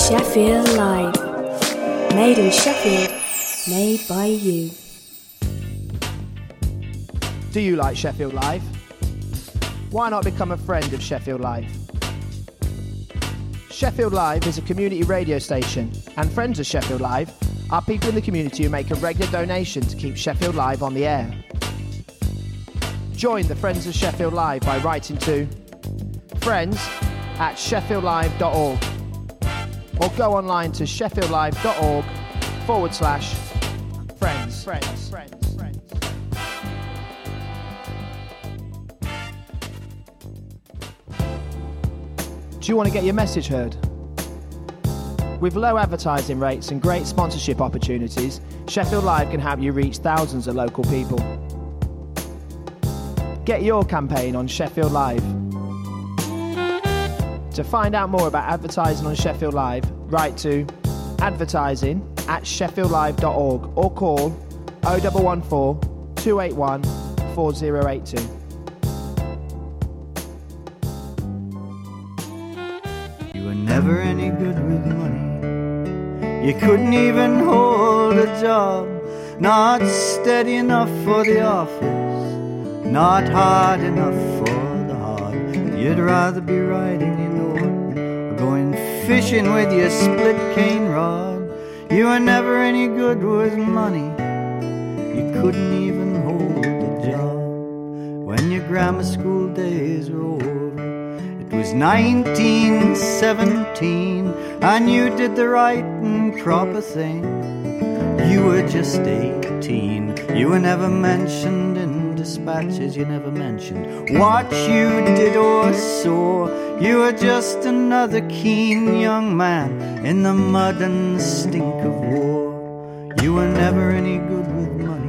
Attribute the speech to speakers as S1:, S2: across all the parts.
S1: Sheffield Live. Made in Sheffield, made by you.
S2: Do you like Sheffield Live? Why not become a friend of Sheffield Live? Sheffield Live is a community radio station, and friends of Sheffield Live are people in the community who make a regular donation to keep Sheffield Live on the air. Join the Friends of Sheffield Live by writing to friends@sheffieldlive.org or go online to sheffieldlive.org/friends. Do you want to get your message heard? With low advertising rates and great sponsorship opportunities, Sheffield Live can help you reach thousands of local people. Get your campaign on Sheffield Live. To find out more about advertising on Sheffield Live, write to advertising@sheffieldlive.org or call 0114 281 4082.
S3: You were never any good with money. You couldn't even hold a job. Not steady enough for the office, not hard enough for the hard. You'd rather be riding your Norton or going fishing with your split cane rod. You were never any good with money. You couldn't even hold a job. When your grammar school days were over, it was 1917, and you did the right and proper thing. You were just 18. You were never mentioned in dispatches. You never mentioned what you did or saw. You were just another keen young man in the mud and stink of war. You were never any good with money.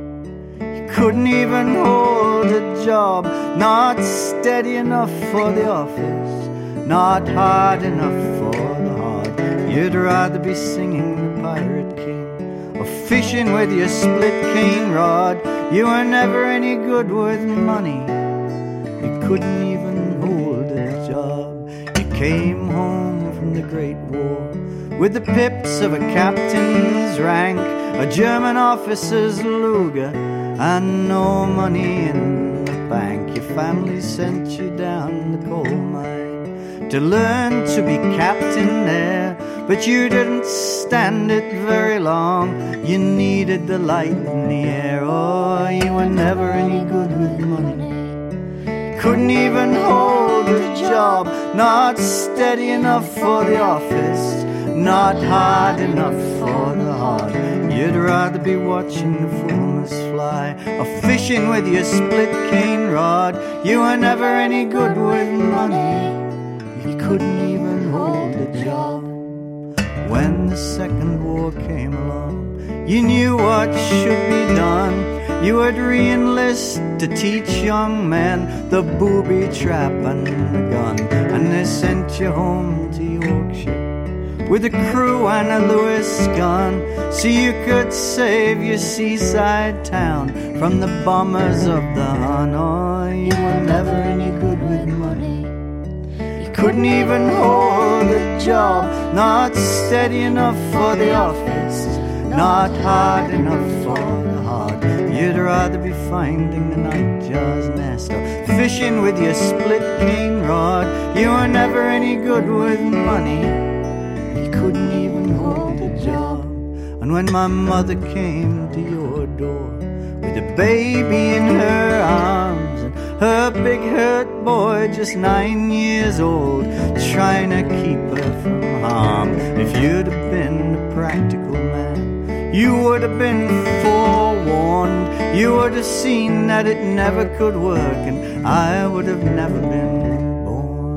S3: You couldn't even hold a job. Not steady enough for the office, not hard enough for the hard. You'd rather be singing the Pirate King or fishing with your split cane rod. You were never any good with money. You couldn't even hold a job. You came home from the Great War with the pips of a captain's rank, a German officer's Luger, and no money in the bank. Your family sent you down the coal mine to learn to be captain there, but you didn't stand it very long. You needed the light in the air. Oh, you were never any good with money. Couldn't even hold a job. Not steady enough for the office, not hard enough for the hard. You'd rather be watching the fulmars fly or fishing with your split cane rod. You were never any good with money. You couldn't even hold a job. When the Second War came along, you knew what should be done. You would re-enlist to teach young men the booby trap and the gun. And they sent you home to Yorkshire with a crew and a Lewis gun, so you could save your seaside town from the bombers of the Hun. Oh, you were never any good with money. Couldn't even hold a job. Not steady enough for the office, not hard enough for the hard. You'd rather be finding the nightjar's nest or fishing with your split cane rod. You were never any good with money. You couldn't even hold a job. And when my mother came to your door with a baby in her arms and her big hurt boy just 9 years old, trying to keep her from harm, if you'd have been a practical man, you would have been forewarned. You would have seen that it never could work, and I would have never been born.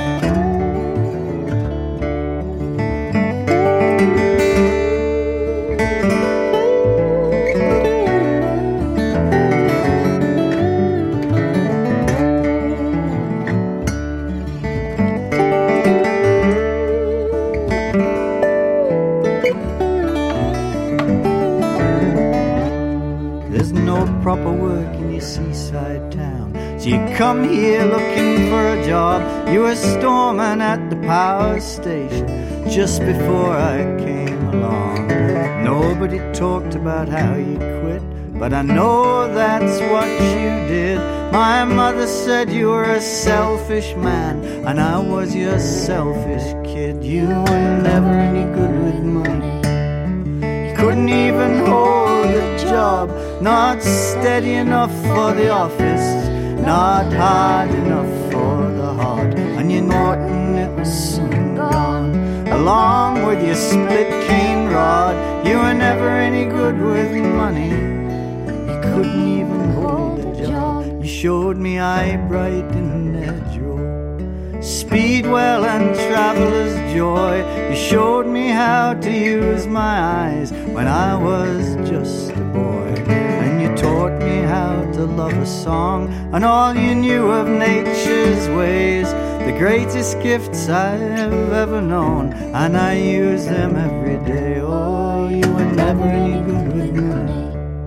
S3: Proper work in your seaside town, so you come here looking for a job. You were storming at the power station, just before I came along. Nobody talked about how you quit, but I know that's what you did. My mother said you were a selfish man, and I was your selfish kid. You were never any good with money. You couldn't even hold a job, not steady enough for the office, not hard enough for the heart. And you Norton, it was soon gone, along with your split cane rod. You were never any good with money. You couldn't even hold a job. You showed me Eyebright in Edgerow, Speedwell and Traveller's Joy. You showed me how to use my eyes when I was just a boy. And you taught me how to love a song and all you knew of nature's ways. The greatest gifts I've ever known, and I use them every day. Oh, you were never any good with money.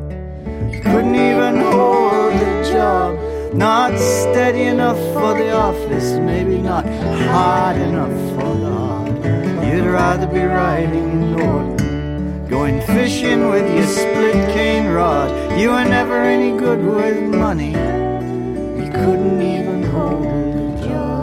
S3: You couldn't even hold a job, not steady enough for the office, maybe not hard enough for the heart. You'd rather be riding in Norton, going fishing with your split cane rod. You were never any good with money. You couldn't even hold a job.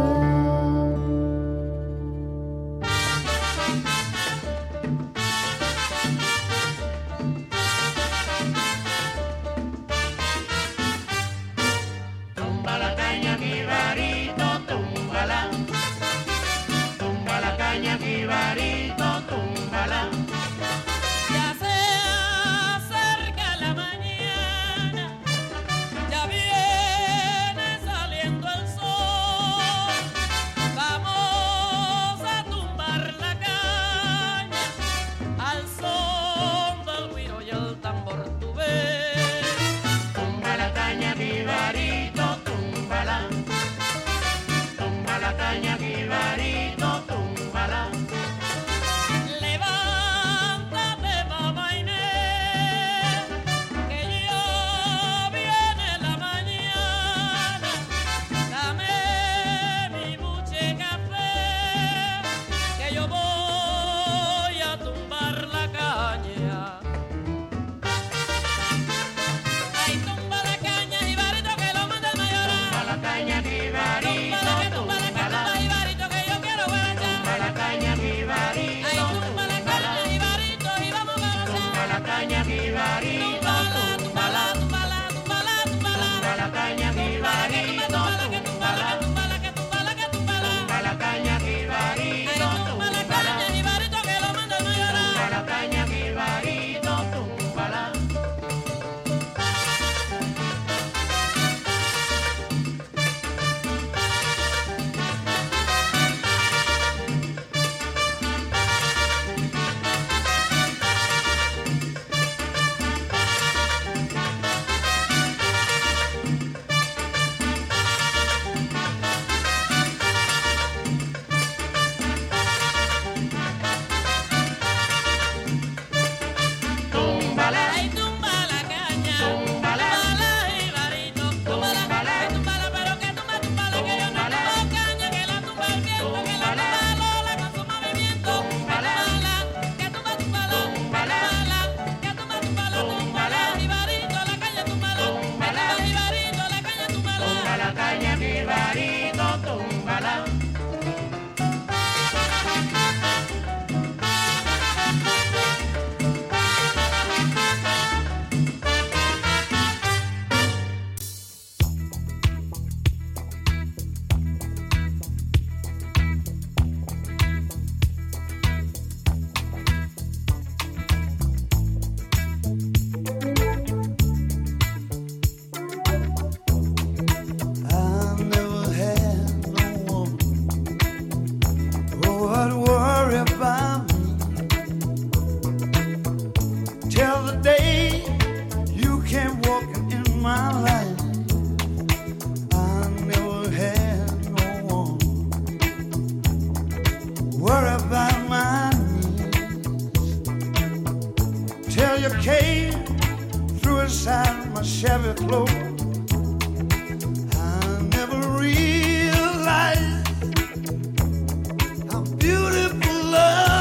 S4: Beautiful love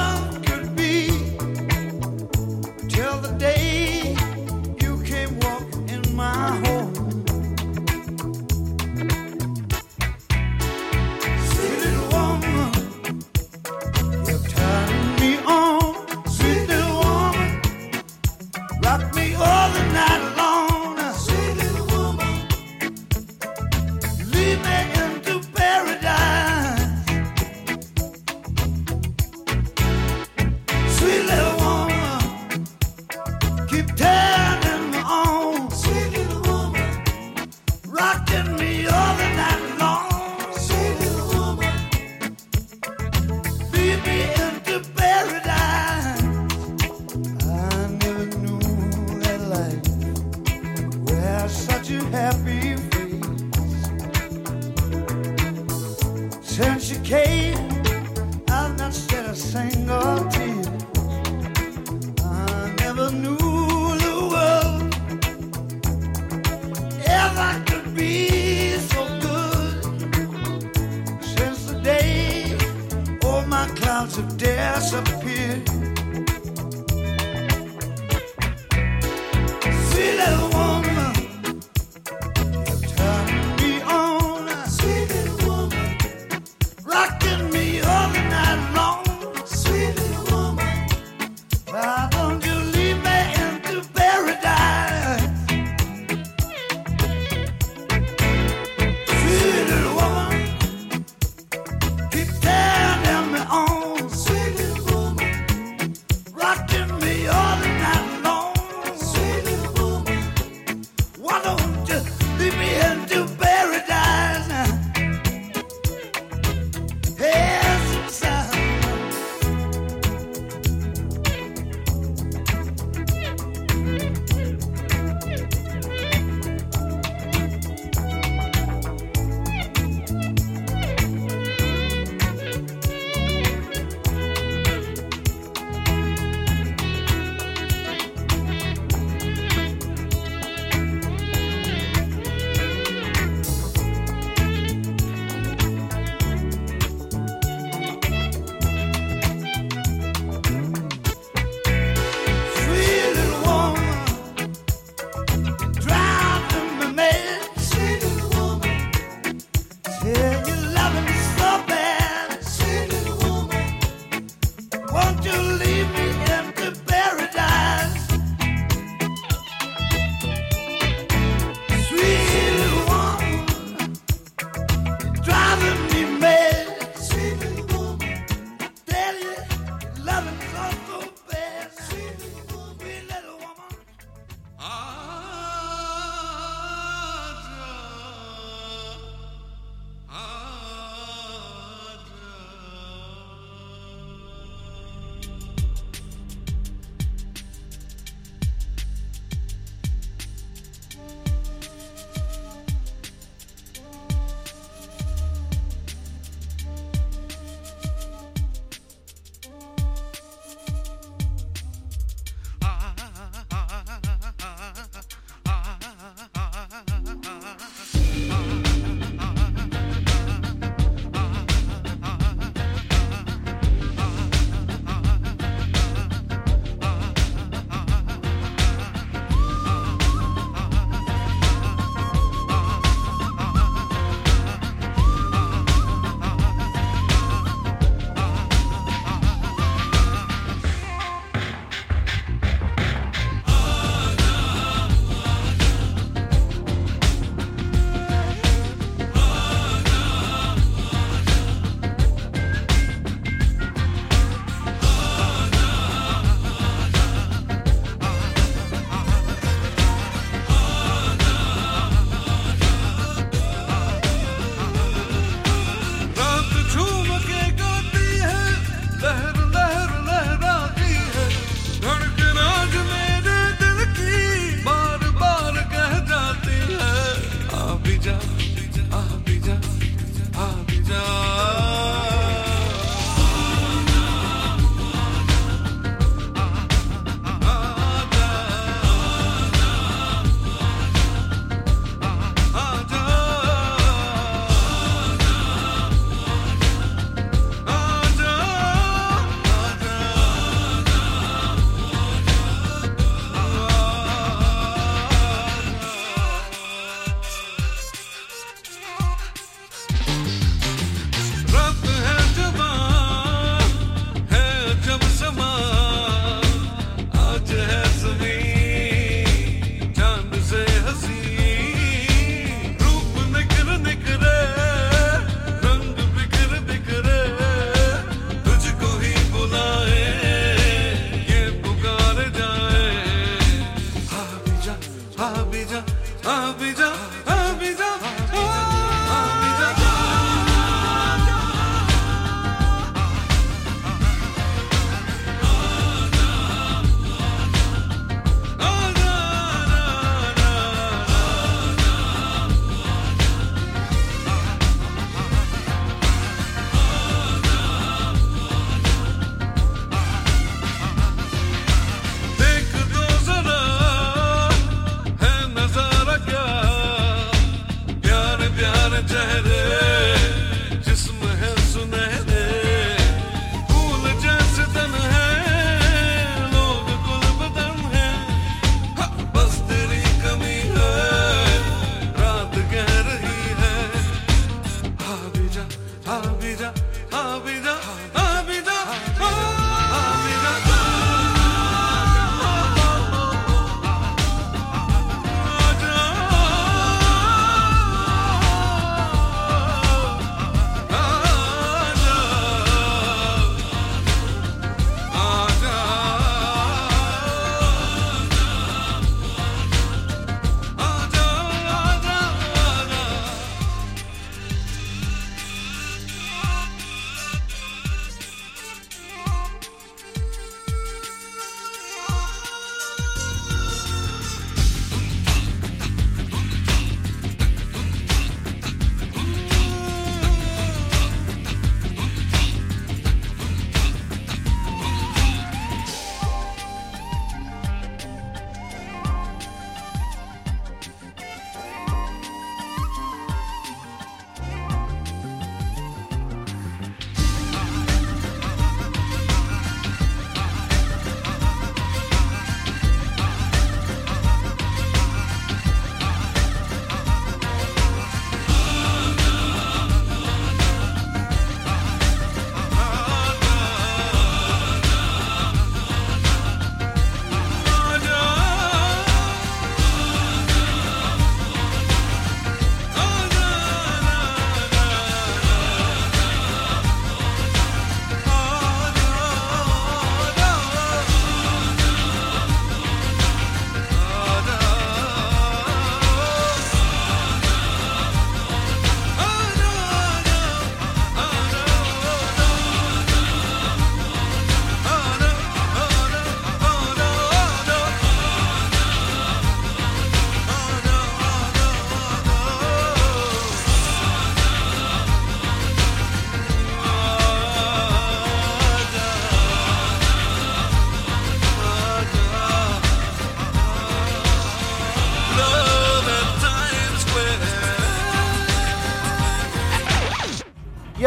S4: clouds have disappeared. Sweet little woman, you turn me on. Sweet little woman, rocking me all the night long. Sweet little woman, why don't you lead me into paradise? Sweet little woman, keep turning me on. Sweet little woman, rocking me all the night long. Sweet little woman, why don't you lead me into paradise? Yes, son. Sweet little woman, driving me mad. Sweet little woman, yeah, you loving me so bad. Sweet little woman, won't you lead me into paradise? Sweet little woman, driving me mad. Sweet little woman, tell you, loving me so bad. Sweet little woman, sweet little woman.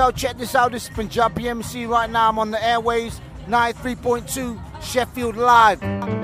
S5: Yo, check this out. This is Punjabi MC. Right now I'm on the airways, 93.2 Sheffield Live.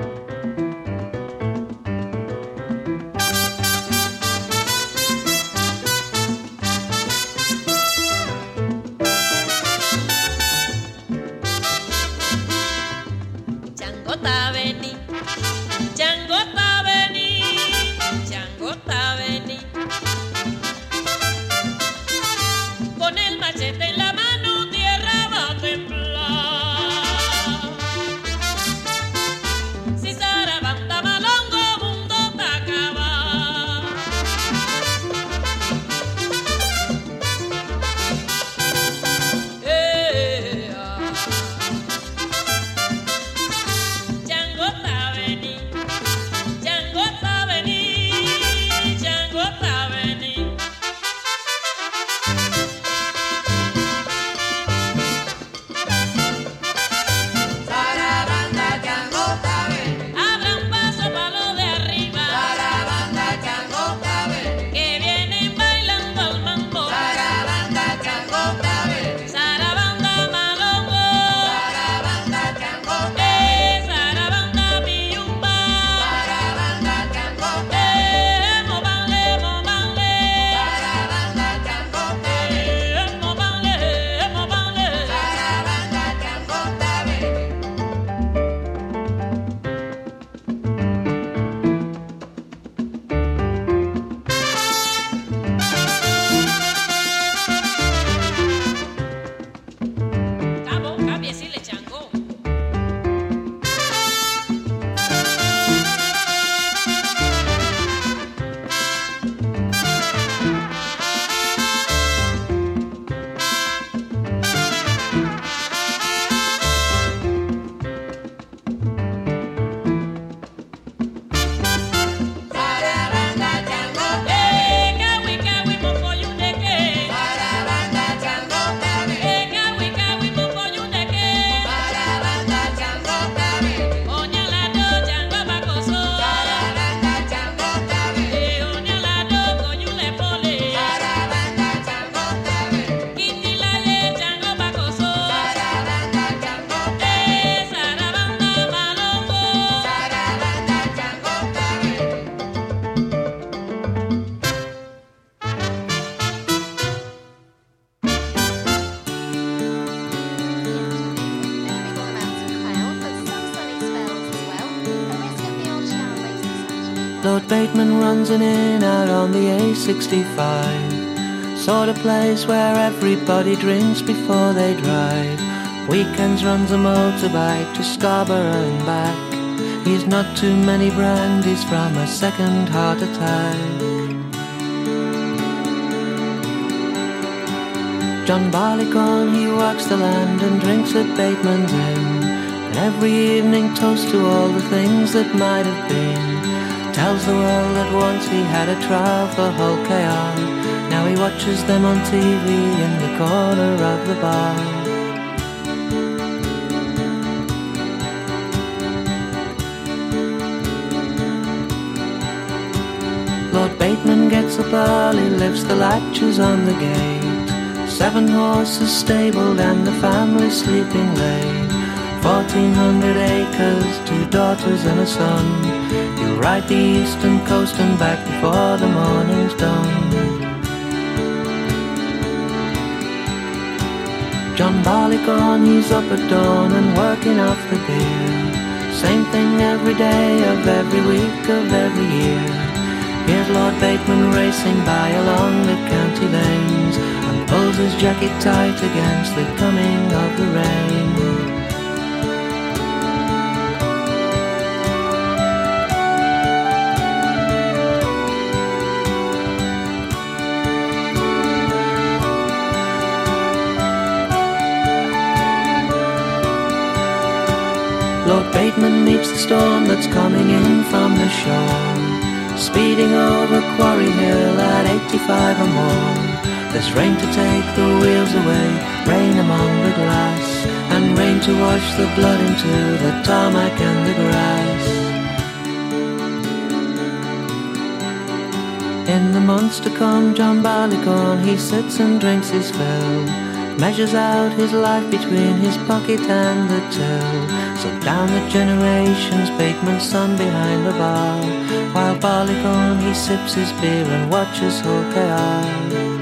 S6: Lord Bateman runs in and out on the A65, sort of place where everybody drinks before they drive. Weekends runs a motorbike to Scarborough and back. He's not too many brandies from a second heart attack. John Barleycorn, he walks the land and drinks at Bateman's Inn, and every evening toasts to all the things that might have been. Tells the world that once he had a trial for Hull KR. Now he watches them on TV in the corner of the bar. Lord Bateman gets up early, lifts the latches on the gate. 7 horses stabled and the family sleeping late. 1,400 acres, 2 daughters and a son. He'll ride the eastern coast and back before the morning's done. John Barleycorn, he's up at dawn and working off the beer. Same thing every day of every week of every year. Here's Lord Bateman racing by along the county lanes, and pulls his jacket tight against the coming of the rain. Lord Bateman meets the storm that's coming in from the shore, speeding over Quarry Hill at 85 or more. There's rain to take the wheels away, rain among the glass, and rain to wash the blood into the tarmac and the grass. In the months to come, John Barleycorn, he sits and drinks his fill. measures out his life between his pocket and the till. So down the generations, Bateman's son behind the bar, while Barleycorn he sips his beer and watches Hawkeye.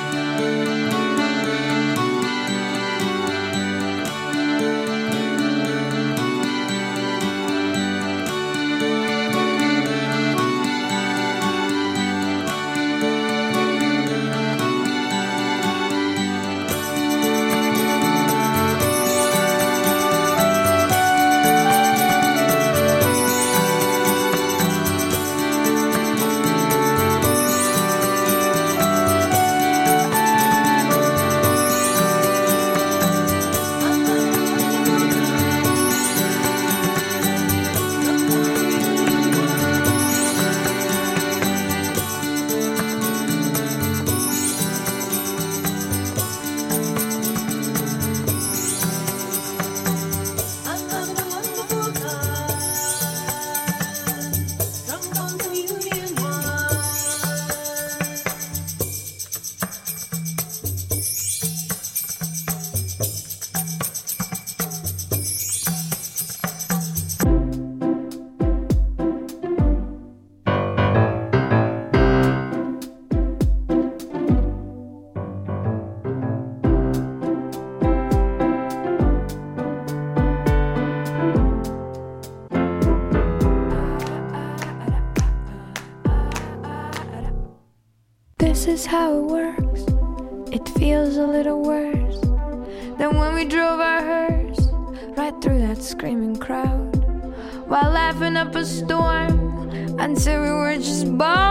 S7: This is how it works. It feels a little worse than when we drove our hearse right through that screaming crowd, while laughing up a storm until we were just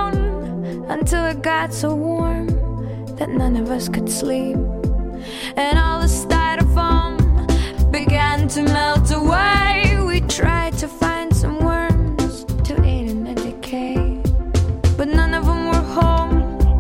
S7: bone, until it got so warm that none of us could sleep, and all the styrofoam began to melt away. We tried to find some worms to eat in the decay, but none of them were home.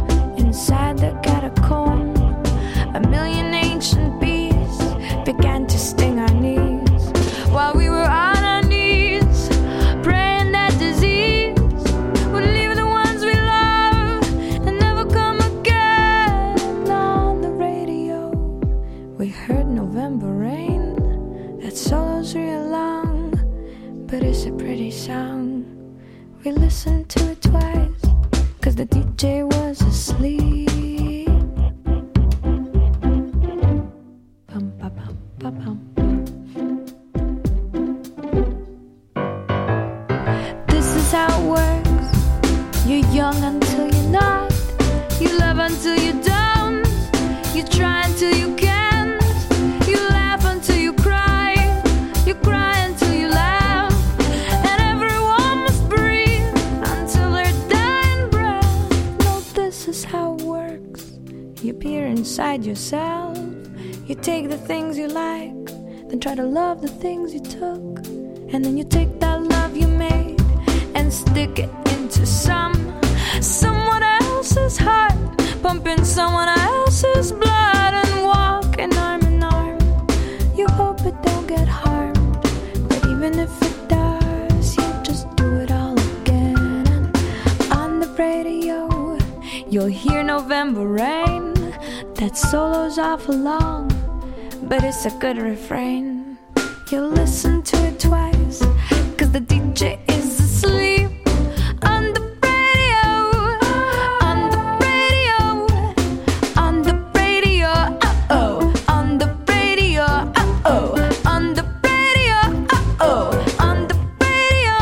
S7: Inside the catacomb, a million ancient bees began to sting our knees, while we were on our knees, praying that disease would leave the ones we love and never come again. On the radio, we heard November Rain. That solo's real long, but it's a pretty song. We listened to it twice, 'cause the DJ was asleep. Bum, ba, bum, ba, bum. This is how it works. You're young until you're not. You love until you don't. You try until you can't. You laugh until you cry. You cry until you laugh. And everyone must breathe until their dying breath. No, this is how it works. You peer inside yourself. You take the things you like, then try to love the things you took. And then you take that love you made and stick it into someone else's heart, pumping someone else's blood, and walking arm in arm. You hope it don't get harmed, but even if it does, you just do it all again. And on the radio, you'll hear November Rain. That solo's awful long, but it's a good refrain. You'll listen to it twice, 'cause the DJ is asleep. On the radio, on the radio, on the radio, uh-oh, on the radio, uh-oh, on the radio, uh-oh, on the radio.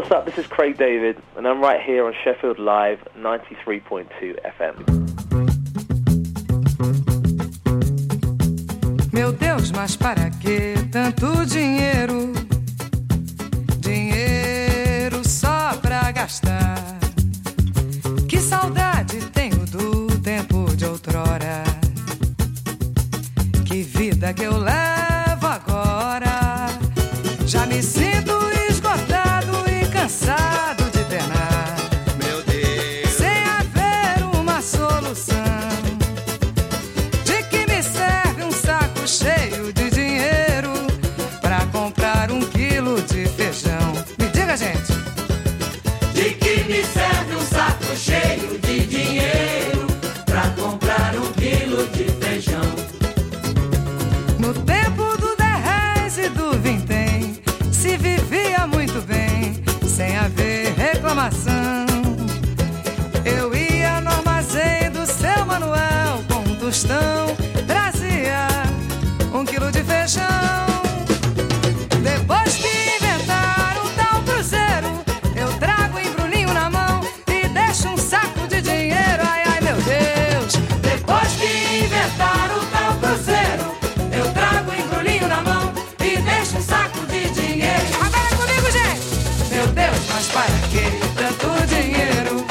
S8: What's up? This is Craig David, and I'm right here on Sheffield Live 93.2 FM.
S9: Meu Deus, mas para que tanto dinheiro? Dinheiro só pra gastar. Que saudade tenho do tempo de outrora. Que vida que eu levo agora. Já me sinto esgotado e cansado de penar.
S4: Meu Deus.
S9: Sem haver uma solução. De que me serve um saco cheio de dinheiro pra comprar 1 quilo de feijão? Me diga, gente.
S4: De que me serve um saco cheio de dinheiro pra comprar 1 quilo de feijão?
S9: No tempo do 10 reais e do vintém se vivia muito bem, sem haver reclamação. Eu ia no armazém do seu Manuel com um tostão, trazia 1 quilo de feijão. Depois que inventaram o tal cruzeiro, eu trago o embrulhinho na mão e deixo um saco de dinheiro. Ai, ai, meu Deus.
S4: Depois que inventaram o tal cruzeiro, eu trago o embrulhinho na mão e deixo um saco de dinheiro.
S9: Agora comigo, gente.
S4: Meu Deus, mas para que tanto dinheiro?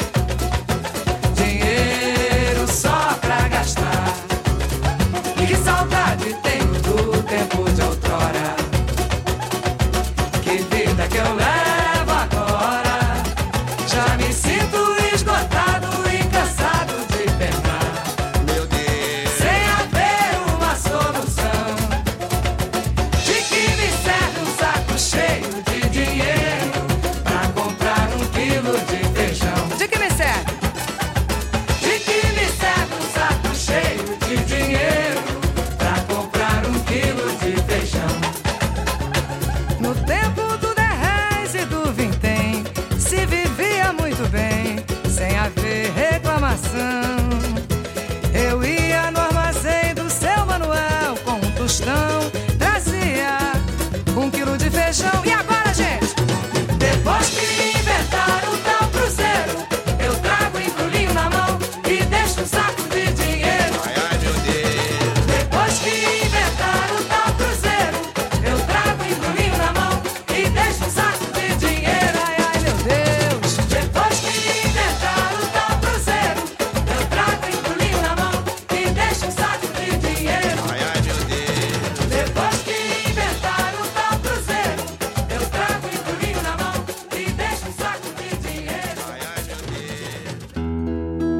S4: Dinheiro só pra gastar. Que saudade tenho do tempo de outrora. Que vida que eu levo agora. Já me sinto esgotado e cansado de penar. Meu Deus. Sem haver uma solução. De que me serve um saco cheio de dinheiro pra comprar 1 quilo de feijão?
S9: De que me serve?
S4: De que me serve um saco cheio de dinheiro pra comprar 1 quilo de feijão?
S9: No tempo do 10 reais e do vintém se vivia muito bem, sem haver reclamação. Eu ia no armazém do seu Manuel com um tostão, trazia 1 quilo de feijão. E agora, gente?
S4: Depois que inventaram o tal cruzeiro, eu trago o embrulhinho na mão e deixo um saco de dinheiro. Ai, ai, meu Deus. Depois que inventaram o tal cruzeiro, eu trago o embrulhinho na mão e deixo um saco de dinheiro.
S9: Ai, ai, meu Deus.
S4: Depois que inventaram o tal cruzeiro, eu trago o embrulhinho na mão e deixo um saco de dinheiro. Ai, ai, meu Deus. Depois que inventaram o tal cruzeiro, eu trago o embrulhinho na mão e deixo um saco de dinheiro. Ai, ai, meu Deus.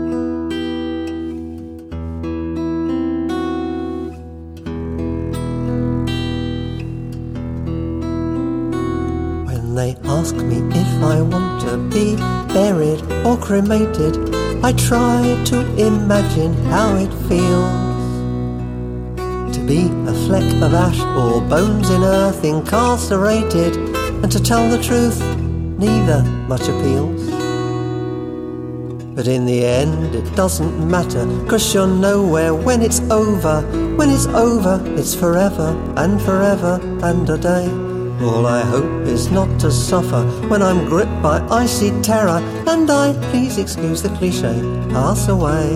S10: When they ask me if I want to be buried or cremated, I try to imagine how it feels to be a fleck of ash or bones in earth incarcerated, and to tell the truth, neither much appeals. But in the end it doesn't matter, 'cause you're nowhere when it's over. When it's over, it's forever and forever and a day. All I hope is not to suffer when I'm gripped by icy terror, and I, please excuse the cliché, pass away.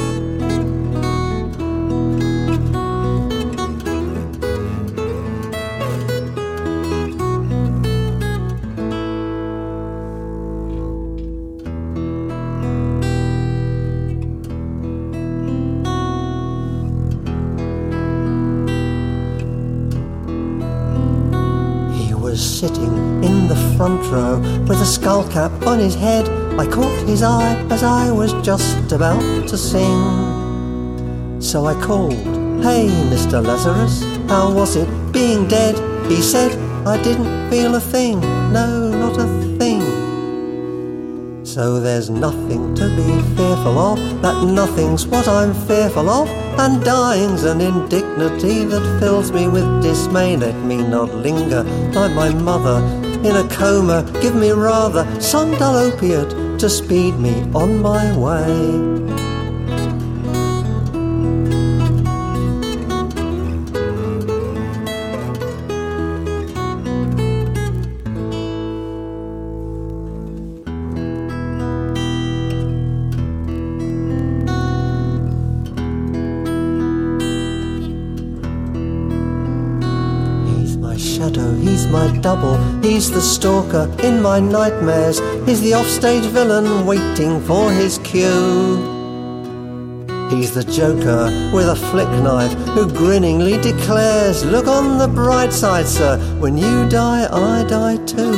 S10: Sitting in the front row with a skull cap on his head, I caught his eye as I was just about to sing. So I called, "Hey, Mr. Lazarus, how was it being dead?" He said, "I didn't feel a thing, no, not a thing." So there's nothing to be fearful of, that nothing's what I'm fearful of, and dying's an indignity that fills me with dismay. Let me not linger like my mother in a coma, give me rather some dull opiate to speed me on my way. he's my double, he's the stalker in my nightmares, he's the offstage villain waiting for his cue. He's the joker with a flick knife who grinningly declares, look on the bright side, sir, when you die, I die too.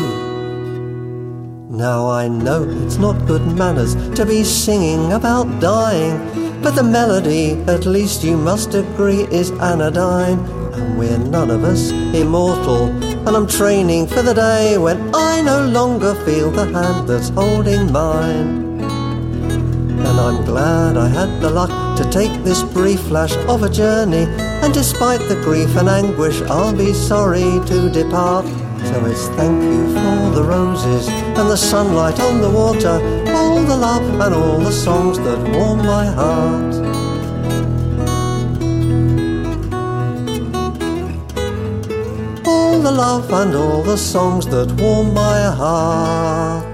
S10: Now I know it's not good manners to be singing about dying, but the melody, at least you must agree, is anodyne. And we're none of us immortal, and I'm training for the day when I no longer feel the hand that's holding mine. And I'm glad I had the luck to take this brief flash of a journey, and despite the grief and anguish I'll be sorry to depart. So it's thank you for the roses and the sunlight on the water, all the love and all the songs that warm my heart. All the love and all the songs that warm my heart.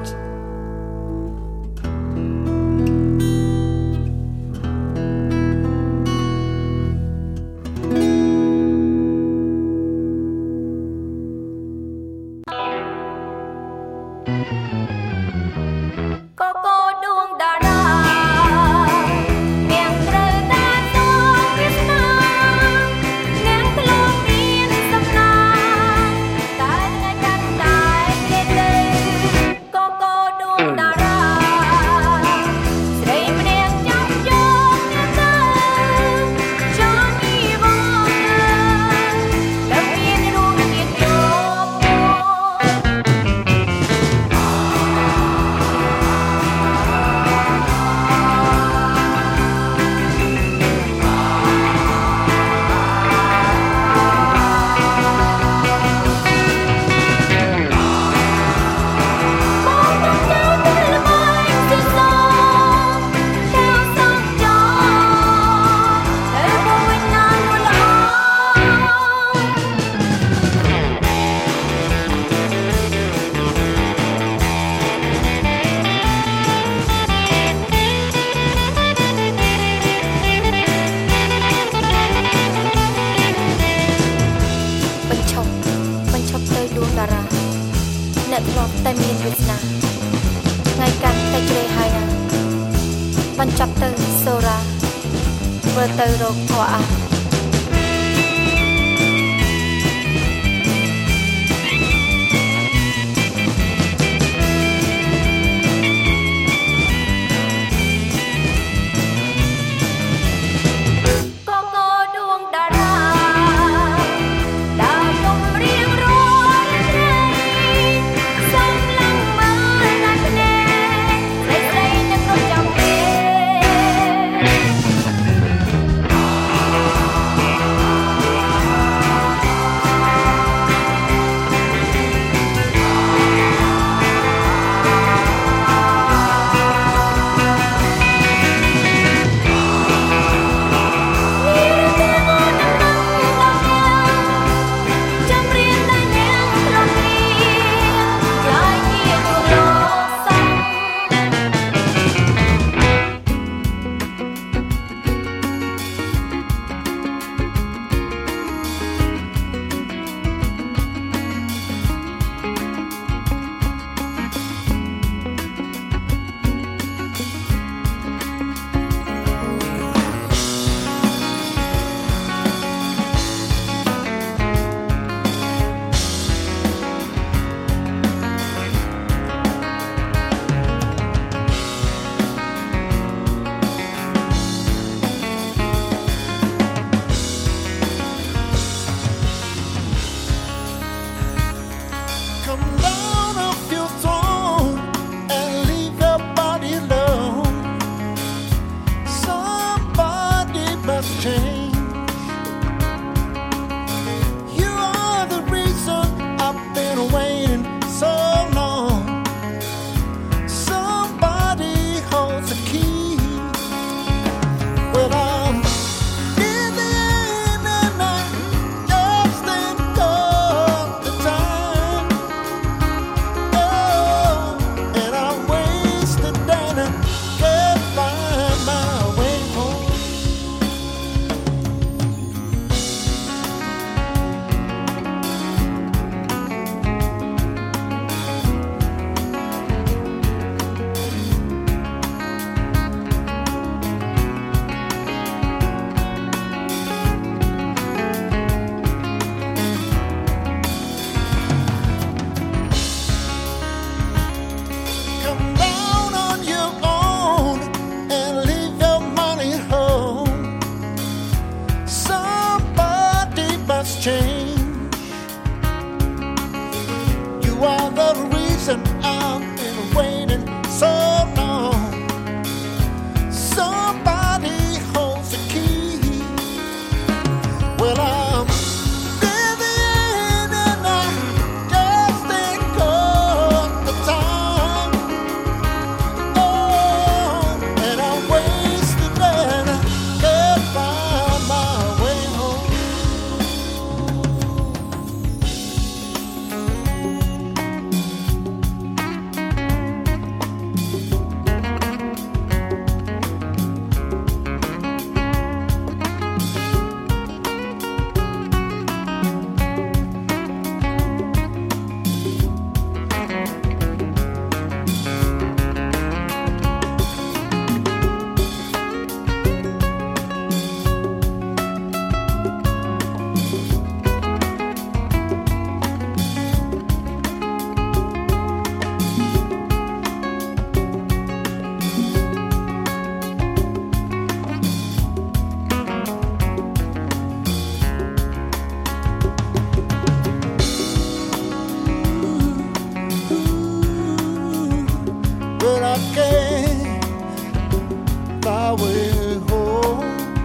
S4: highway home.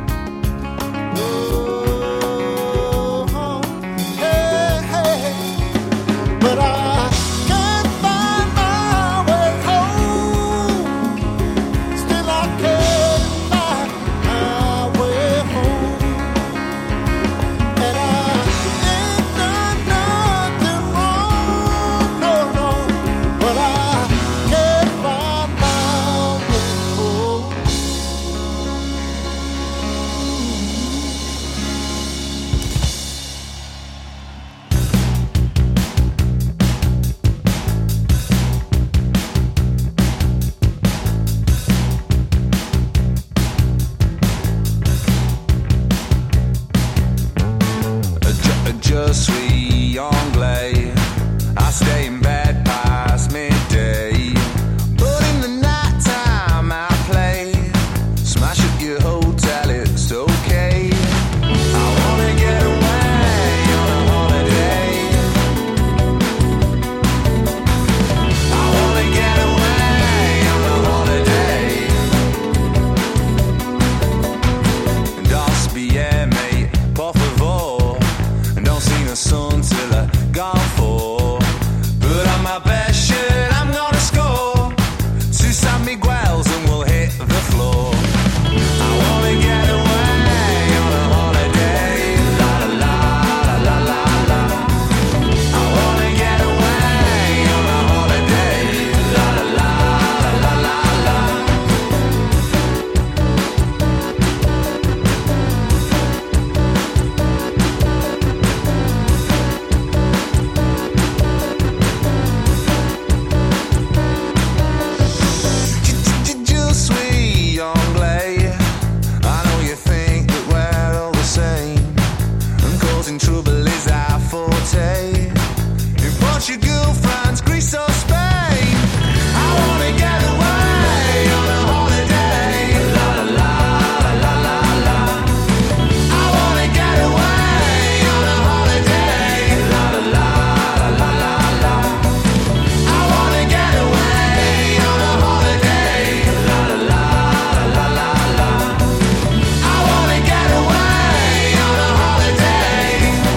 S4: Oh, hey, hey. But I can't find my way home. Still I can't find my way home. And I ain't done nothing wrong, no, no. But I can't find my way home.
S11: Je suis anglais. I stay in bed past midday. But in the night time I play. Smash up your hotel, it's okay. I wanna get away on a holiday. I wanna get away on a holiday. Dos bien, mate, por favor. Don't see the sun till I gone for. Put on my best shirt, I'm gonna score. Two San Miguel's and we'll hit the floor. I wanna get away on a holiday. La la la la la la. I wanna get away on a holiday. La la la la la la. Je suis anglais. I know you think that we're all the same. And causing trouble is our forte. In Portugal, France, Greece or Spain, I wanna get away on a holiday. La la la la la la. I wanna get away on a holiday. La la la la la. I wanna get away on a holiday. La la la la la. I wanna get away on a holiday.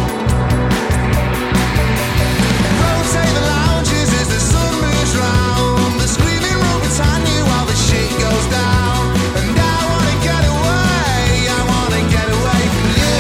S11: Rotate the lounges as the sun moves round. The screaming room Britannia while the shit goes down. And I wanna get away. I wanna get away from you.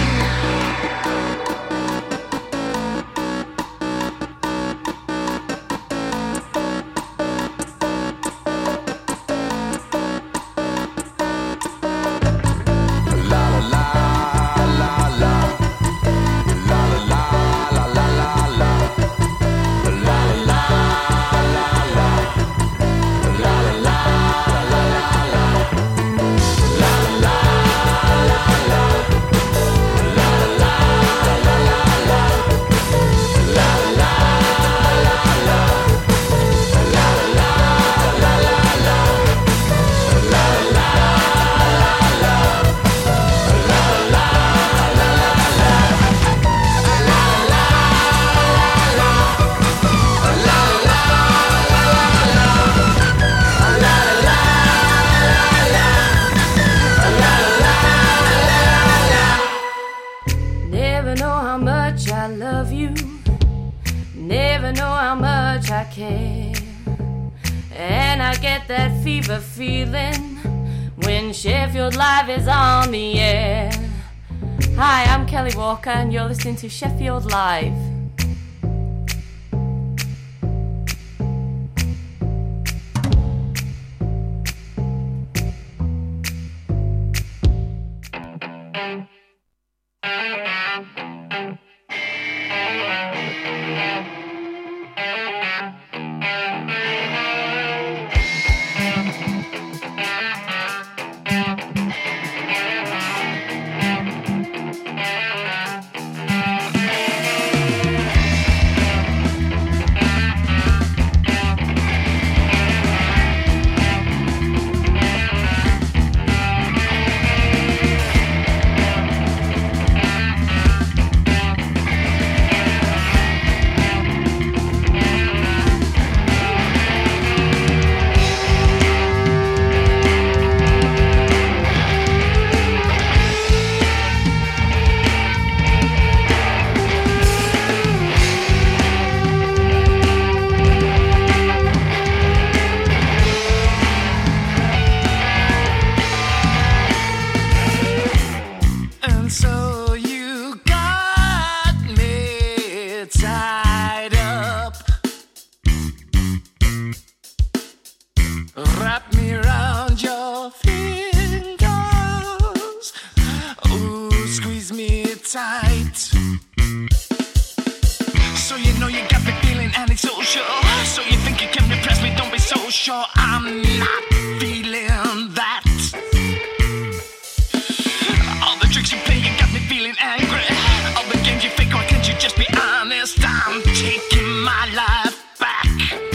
S11: La la la la la. La la la la la la la. La la la la la. La la la la la la. La la la la la. La la la la la la. La la la la la. La la la la la la. La la la la la.
S7: Never know how much I love you. Never know how much I care. And I get that fever feeling when Sheffield Live is on the air. Hi, I'm Kelly Walker and you're listening to Sheffield Live.
S12: social. So you think you can repress me? Don't be so sure. I'm not feeling that. All the tricks you play, you got me feeling angry. All the games you fake, why can't you just be honest? I'm taking my life back.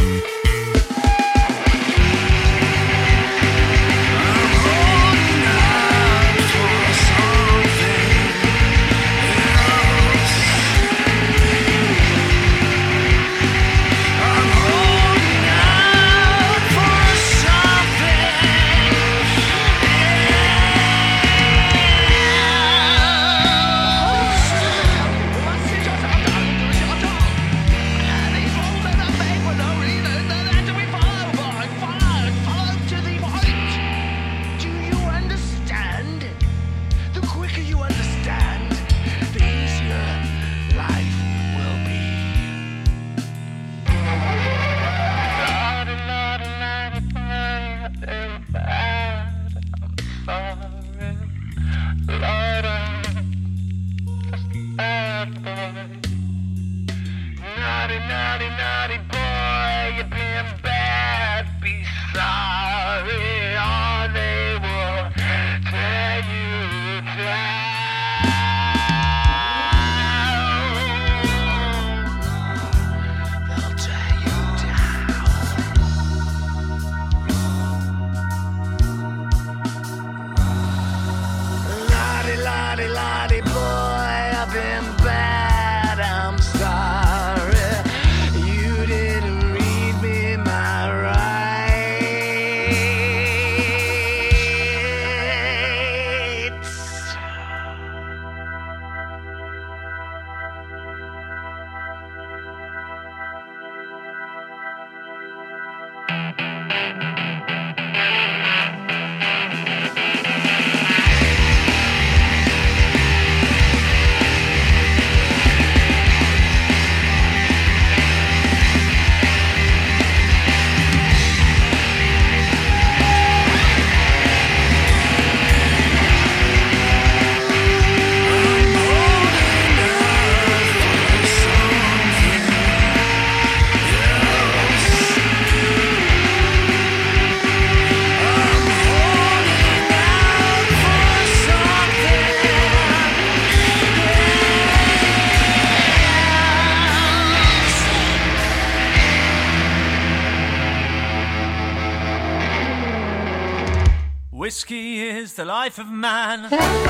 S13: Whiskey is the life of man.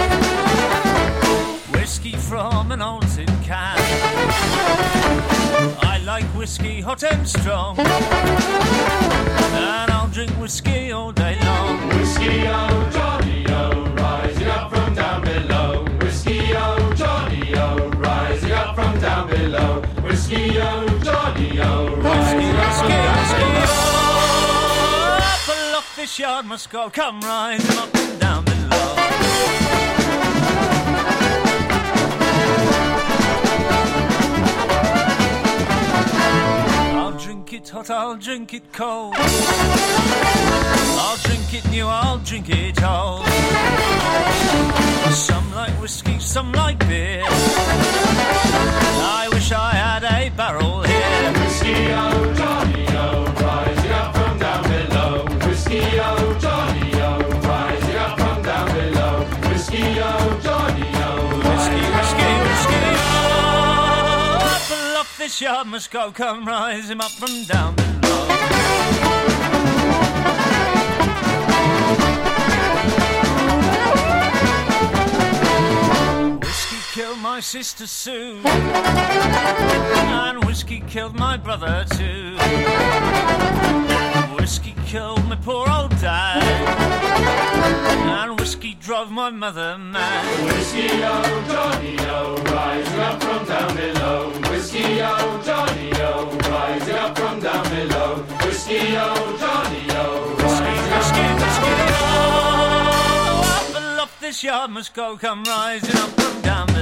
S13: Whiskey from an old tin can. I like whiskey hot and strong, and I'll drink whiskey all day long.
S14: Whiskey, oh Johnny, oh, rising up from down below. Whiskey, oh Johnny, oh, rising up from down below. Whiskey, oh Johnny, oh, rising up from down below.
S13: Up aloft this yard must go, come rising up and down below. I'll drink it hot, I'll drink it cold. I'll drink it new, I'll drink it old. Some like whiskey, some like beer. I wish I had a barrel here.
S14: Whiskey, oh Johnny, oh, rising up from down below. Whiskey, oh Johnny, oh, rising up from down below. Whiskey, oh Johnny, oh,
S13: whiskey, whiskey, whiskey, oh. Up aloft this yard must go, come rise him up from down below. Killed my sister Sue, and whiskey killed my brother too. Whiskey killed my poor old dad, and whiskey drove my mother mad.
S14: Whiskey, oh Johnny, oh, rising up from down below. Whiskey, oh Johnny, oh, rising up from down below. Whiskey, oh Johnny, oh, rising up from down below.
S13: Up aloft this yard must go, come rising up from down below.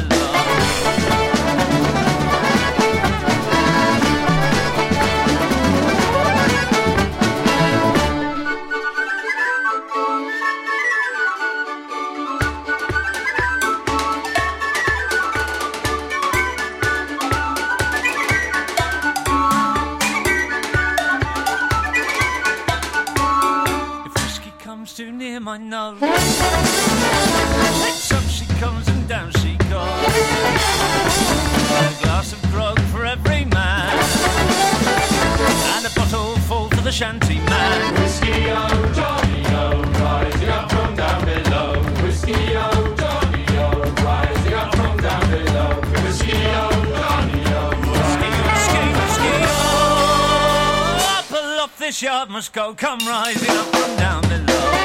S13: near my nose. Next up she comes and down she goes. A glass of grog for every man, and a bottle full for the shanty man.
S14: Whiskey, oh, Johnny, oh, rising up from down below. Whiskey, oh, Johnny, oh, rising up from down below. Whiskey, oh, Johnny, oh,
S13: whiskey, whiskey, whiskey, oh. Up aloft this yard must go, come rising up from down below.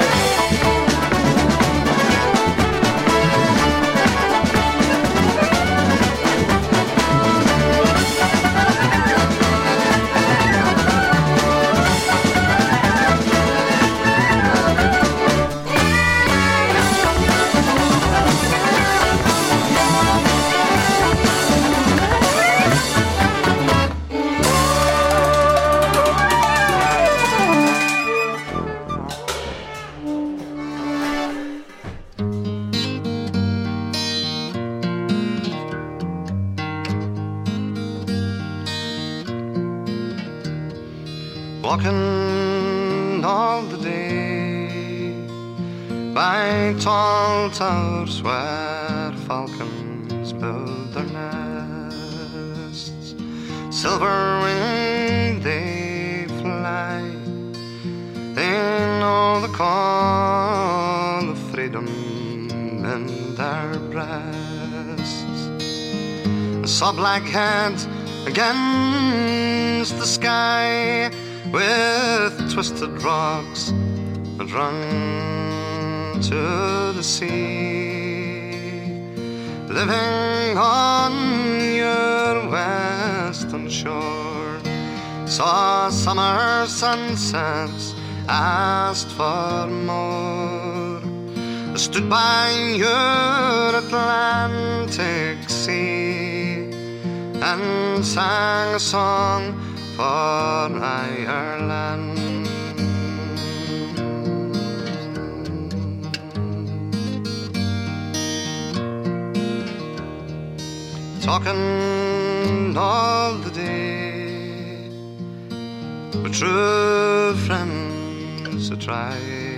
S15: Walking all the day by tall towers where falcons build their nests. Silver-winged they fly, they know the call of freedom in their breasts. Saw black head against the sky, with twisted rocks that run to the sea. Living on your western shore, saw summer sunsets, asked for more. Stood by your Atlantic sea and sang a song for Ireland. Talking all the day with true friends who try